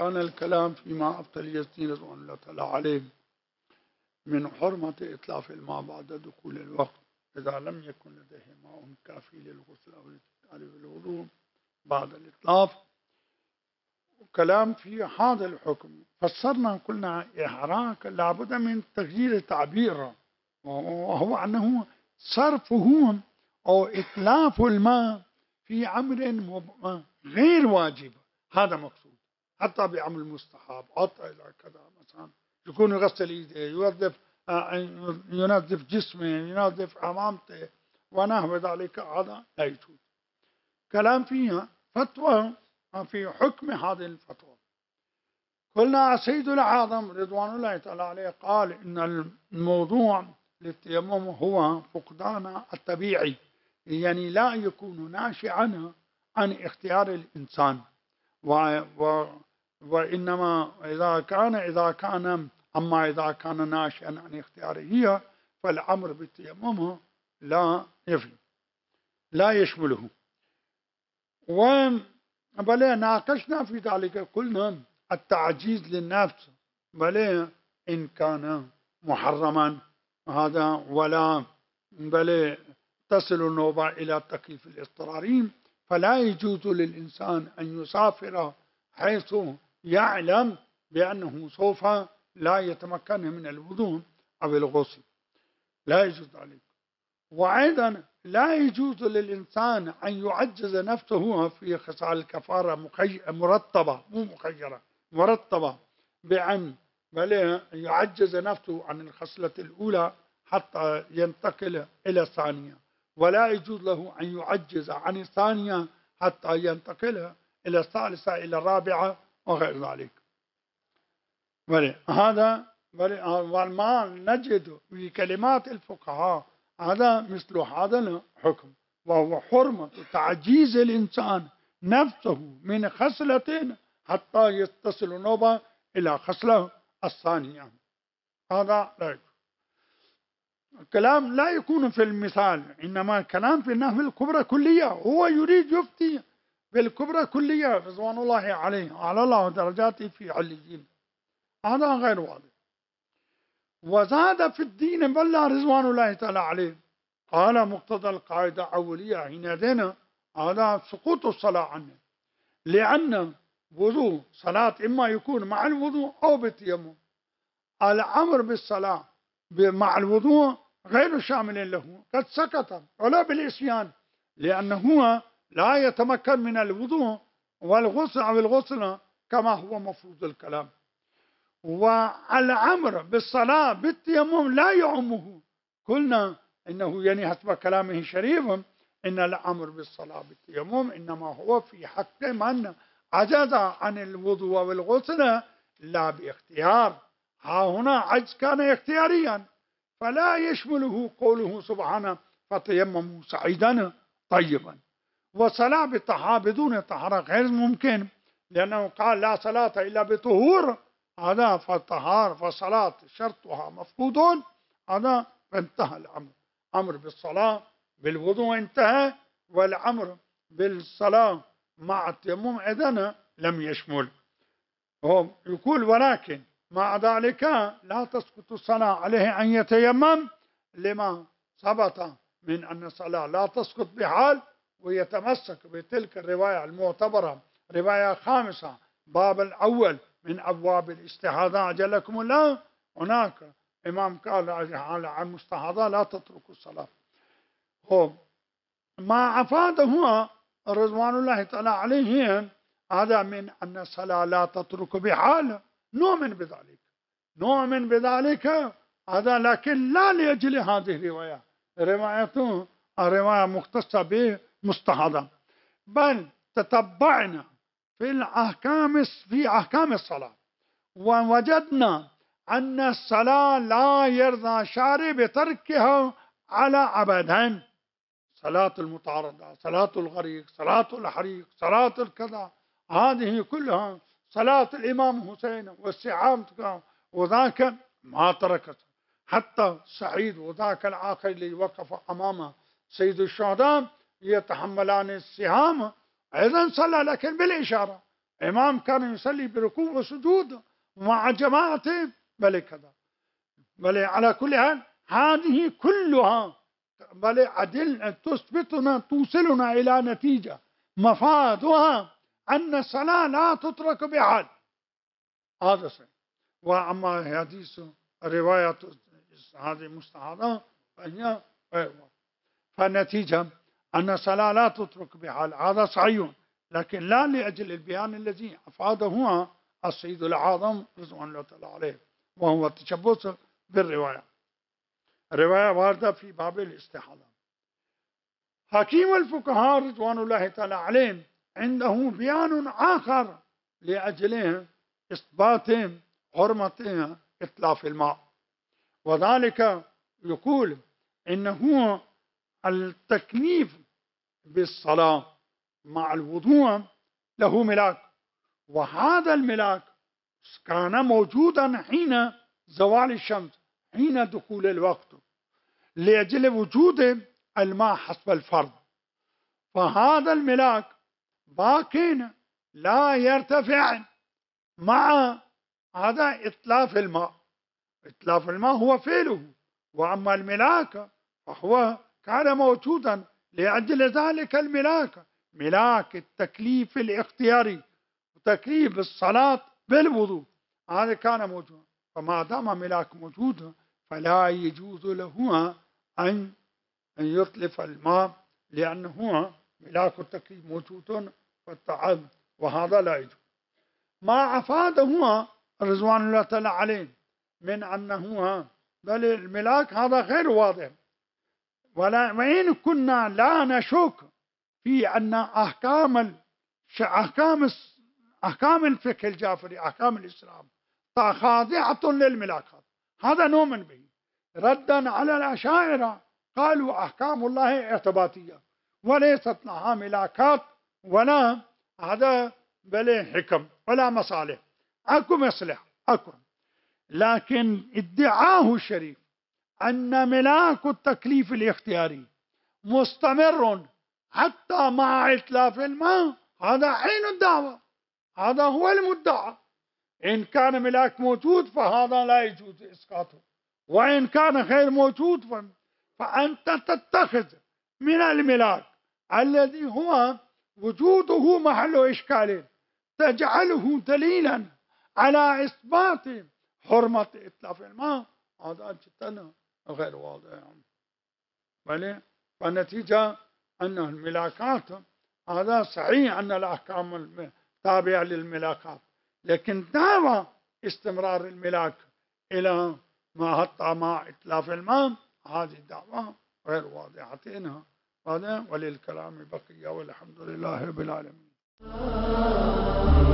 كان الكلام فيما أفتى اليزيد رضوان الله تعالى عليه من حرمة إتلاف الماء بعد دخول الوقت إذا لم يكن لديه ماء كافي للغسل أو الوضوء بعد الإتلاف. وكلام في هذا الحكم فسرنا قلنا إحراق لابد من تغيير تعبيره، وهو أنه صرفه أو إتلاف الماء في أمر غير واجب، هذا مقصود، حتى بعمل مستحب، حتى إلى كذا مثلا يكون يغسل إيده، ينظف جسمه، ينظف أمامته ونحو ذلك، هذا لا يجوز. كلام فيها فتوى في حكم هذه الفتوى. قلنا سيد الأعظم رضوان الله تعالى عليه قال إن الموضوع للتيمم هو فقدان الطبيعي، يعني لا يكون ناشئا عن اختيار الإنسان، وإنما إذا كان ناشئا عن اختياره فالأمر بالتيمم لا يشمله. بل ناقشنا في ذلك، قلنا التعجيز للنفس بل إن كان محرما هذا ولا بل تصل النوبة إلى التكليف الاضطراري، فلا يجوز للإنسان أن يسافر حيث يعلم بأنه سوف لا يتمكن من الوضوء أو الغسل، لا يجوز ذلك. وأيضا لا يجوز للإنسان أن يعجز نفسه في خصال الكفارة مرتبة، مو مخيرة، مرتبة، بأن بل يعجز نفسه عن الخصلة الأولى حتى ينتقل إلى الثانية، ولا يجوز له أن يعجز عن الثانية حتى ينتقل إلى الثالثة إلى الرابعة وغير ذلك. هذا وما نجد في كلمات الفقهاء هذا مثل هذا الحكم، وهو حرمة تعجيز الإنسان نفسه من خصلة حتى يتصل نوبة إلى خصلة الثانية، هذا لا يكون. الكلام لا يكون في المثال، إنما الكلام في النحو الكبرى كلية، هو يريد يفتي بالكبرى كلية رضوان الله عليه وعلى الله درجاته في عليين، هذا غير واضح. وزاد في الدين بلى رضوان الله تعالى عليه، قال مقتضى القاعدة أولية حينئذ هذا سقوط الصلاة عنه، لأن وضوء صلاة إما يكون مع الوضوء أو بالتيمم. الأمر بالصلاة مع الوضوء غير شامل له، قد سكت ولا بالإسيان، لأنه لا يتمكن من الوضوء والغسل أو الغسل كما هو مفروض الكلام. والأمر بالصلاة بالتيمم لا يعمه، قلنا إنه يعني حسب كلامه الشريف إن الأمر بالصلاة بالتيمم إنما هو في حق من عجز عن الوضوء والغسل لا باختيار، ها هنا عجز كان اختياريا فلا يشمله قوله سبحانه فتيمموا سعيدا طيبا. وصلاة بالطهارة بدون طهارة غير ممكن، لأنه قال لا صلاة إلا بطهور، هذا فالطهارة فالصلاة شرطها مفقود، هذا فانتهى الأمر. أمر بالصلاة بالوضوء انتهى، والأمر بالصلاة مع التيمم إذن لم يشمل. هو يقول ولكن مع ذلك لا تسقط الصلاة عليه أن يتيمم، لما ثبت من أن الصلاة لا تسقط بحال، ويتمسك بتلك الرواية المعتبرة رواية خامسة باب الأول من أبواب الاستحاضة أجلكم الله، هناك إمام قال عن المستحاضة لا تترك الصلاة. ما أفاده رضوان الله تعالى عليهم هذا من أن الصلاة لا تترك بحال، نؤمن بذلك هذا، لكن لا لأجل هذه الرواية، رواية مختصة بمستحاضة، بل تتبعنا في أحكام الصلاة ووجدنا أن الصلاة لا يرضى شارع بتركها على أبدا. صلاة المطاردة، صلاة الغريق، صلاة الحريق، صلاة الكذا، هذه كلها صلاة الإمام حسين والسعام وذاك ما تركت. حتى سعيد وذاك الآخر اللي وقف أمام سيد الشهداء يتحملان السهام أيضا صلى، لكن بالإشارة، إمام كان يصلي بركوع وسجود ومع جماعته بل كذا. بل على كل حال هذه كلها بل عدل تثبتنا توصلنا إلى نتيجة مفادها أن الصلاة لا تترك بحال. هذا صحيح. وأما حديث رواية هذه مستعارة فهي فالنتيجة أن الصلاة لا تترك بحال، هذا صحيح، لكن لا لأجل البيان الذي أفاده السيد الأعظم رضوان الله تعالى عليه، وهو التشبث بالرواية. رواية واردة في باب الاستحاضة. حكيم الفقهاء رضوان الله تعالى عليهم عنده بيان آخر لأجل إثبات حرمة إتلاف الماء، وذلك يقول إنه التكليف بالصلاة مع الوضوء له ملاك، وهذا الملاك كان موجودا حين زوال الشمس، حين دخول الوقت، لأجل وجود الماء حسب الفرض، فهذا الملاك باق لا يرتفع مع هذا إتلاف الماء. إتلاف الماء هو فعله، وأما الملاك فهو كان موجودا، لأجل ذلك الملاك ملاك التكليف الاختياري وتكليف الصلاة بالوضوء هذا كان موجود، فما دام ملاك موجود فلا يجوز له أن يتلف الماء، لأنه ملاك التكليف موجود فالتعب، وهذا لا يجوز. ما أفاده رضوان الله تعالى عليه من أنه بل الملاك هذا غير واضح، وإن كنا لا نشك في أن أحكام الفقه الجعفري، أحكام الإسلام خاضعة للملاكات، هذا نؤمن به، ردا على الأشاعرة قالوا أحكام الله اعتباطية وليست لها ملاكات ولا هذا بل حكم ولا مصالح، أكو مصلحة أكو، لكن ادعاه الشريف أن ملاك التكليف الاختياري مستمر حتى مع إتلاف الماء، هذا عين الدعوة، هذا هو المدعى. إن كان ملاك موجود فهذا لا يجوز إسقاطه، وإن كان غير موجود فأنت تتخذ من الملاك الذي هو وجوده محل إشكال تجعله دليلا على إثبات حرمة إتلاف الماء، هذا جدا غير واضح. بل فالنتيجة أن الملاكات هذا صحيح أن الأحكام تابعة للملاكات، لكن دعوى استمرار الملاك إلى ما حتى مع إتلاف الماء هذه الدعوة غير واضحة هذا، وللكلام بقية والحمد لله رب العالمين.